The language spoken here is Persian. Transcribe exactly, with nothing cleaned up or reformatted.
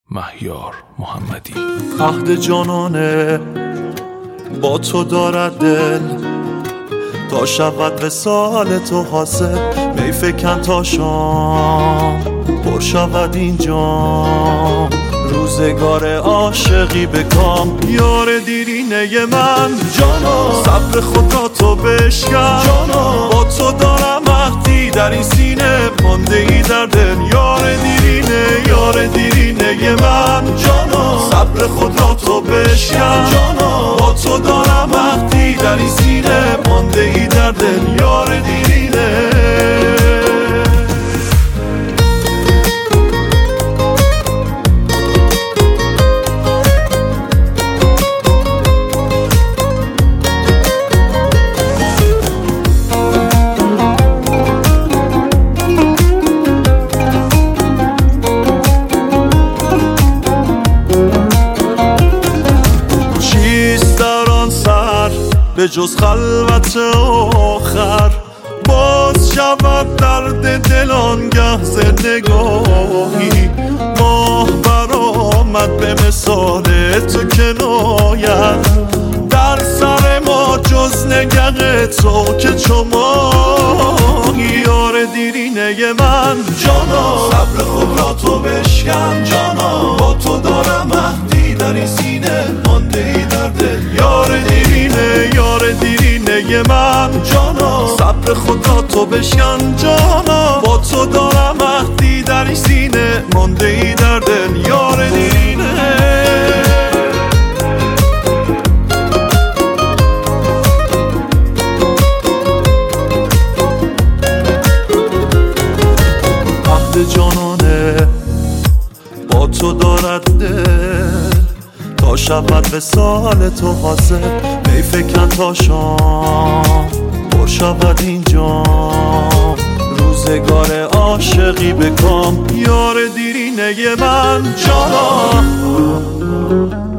مهیار محمدی. عهد جانانه با تو دارد دل، تا شود وصال تو حاصل. می فکن تا شام پر شود اینجا، روزگار عاشقی به کام. یار دیرینه من جانا، صبر خود را تو بشکن جانا. با تو دارم عهدی در این سینه، مانده ای در دل. یار دیرینه یار دیرینه من جانا، صبر خود را تو بشکن جانا. با تو دارم عهدی در این سینه، مانده ای در دل. یار دیرینه به جز خلوت آخر، باز شود درد دل آنگه ز نگاهی. ماه برآمد به مثال تو کنایت، در سر ما جز نگه تو که چو ماهی. یار دیرینه من جانا، صبر خود را تو بشکن جانا. با تو دارم عهدی در این سینه، مانده ای در دل. یار دیرینه یار دیرینه من جانا، صبر خود را تو بشکن جانا. با تو دارم عهدی در این سینه، مانده ای در دل. یار دیرینه جانانه با تو دارد دل، تا شود وصال تو حاصل. می فکن تا شام پر شود اینجا، روزگار عاشقی به کام. یار دیرینه من جانا.